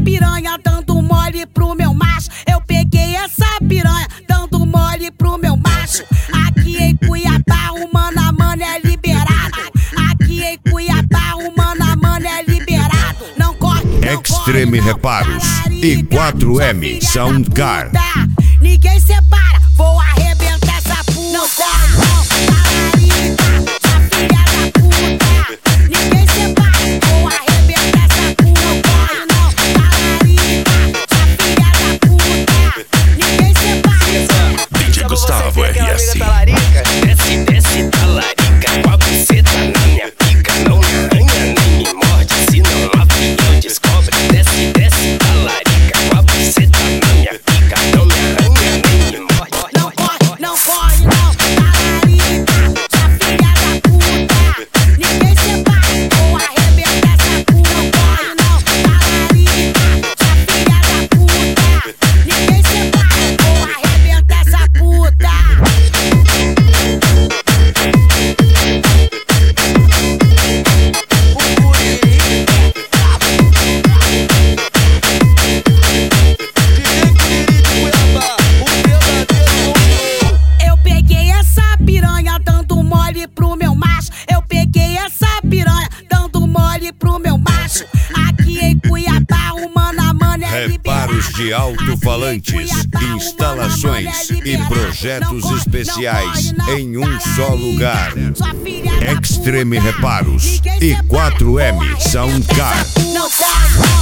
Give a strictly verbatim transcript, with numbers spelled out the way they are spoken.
piranha dando mole pro meu macho. Eu peguei essa piranha dando mole pro meu macho. Aqui em Cuiabá o mano a mano é liberado. Aqui em Cuiabá o mano a mano é liberado. Não corre, não Extreme corre, não, Reparos talarica, e quatro M sua filha Soundcar. da puta. Ninguém separa, vou arrebentar essa puta. Não corre não, talarica, sua filha da puta. Ninguém separa, vou arrebentar essa puta. Não corre não, talarica, sua filha da puta. Ninguém separa. D J Gustavo R S. Desce, desce, talarica, com a buceta na minha pica. Não me arranha nem me morde, senão a avião descobre. Desce, desce, talarica, com a buceta na minha pica. Não me arranha nem me morde. Não corre, não corre não, talarica, sua filha da puta. Ninguém separa, vou arrebentar essa puta. Não corre não, talarica, sua filha da puta. Ninguém separa, vou arrebentar essa puta. Eu peguei essa piranha dando mole pro meu macho. Eu peguei essa piranha dando mole pro meu macho. Aqui em Cuiabá o mano a mano é liberado. Reparos de alto-falantes, instalações e projetos especiais em um só lugar. Extreme Reparos e quatro M Soundcar. Não corre,